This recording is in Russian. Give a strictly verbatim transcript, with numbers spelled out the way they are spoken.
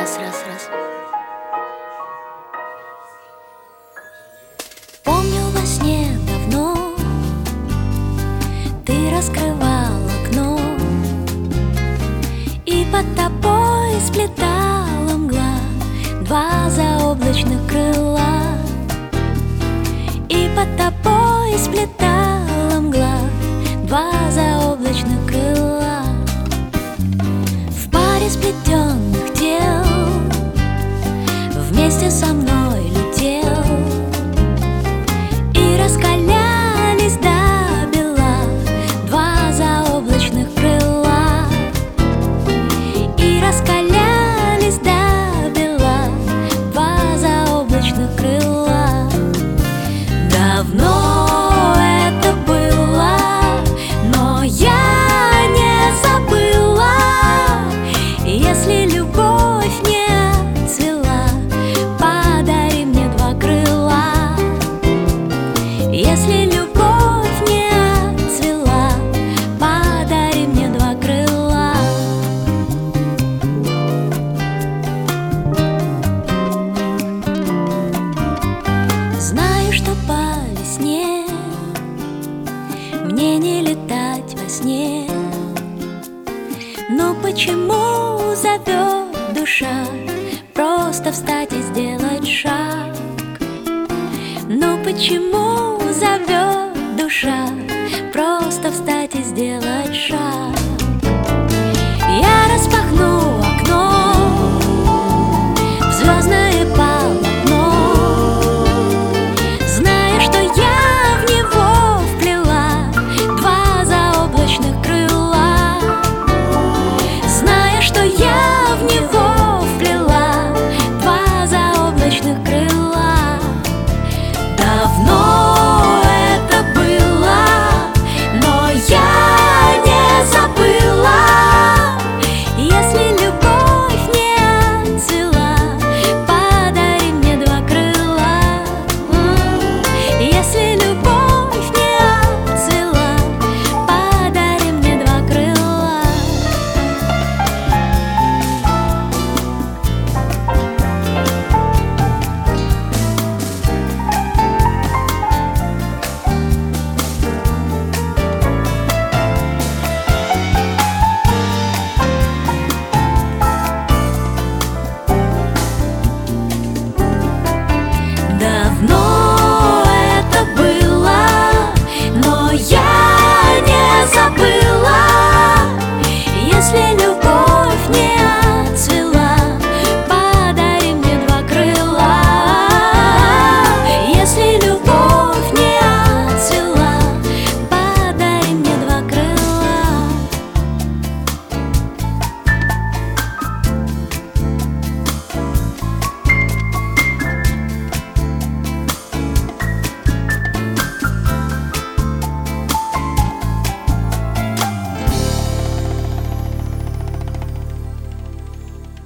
Раз, раз, раз. Помню, во сне давно ты раскрывал окно, и под тобой сплетала мгла два заоблачных крыла. И под тобой сплетала мгла два заоблачных крыла. В паре сплетенных тел вместе со мной летел, и раскалялись до бела два заоблачных крыла. И раскалялись до бела два заоблачных крыла. Давно это было, но я не забыла. Если любовь не цвела, подари мне два крыла. Если любовь не цвела, подари мне два крыла. Знаю, что по весне мне не летать во сне, но почему зовет душа просто встать и сделать шаг? Но почему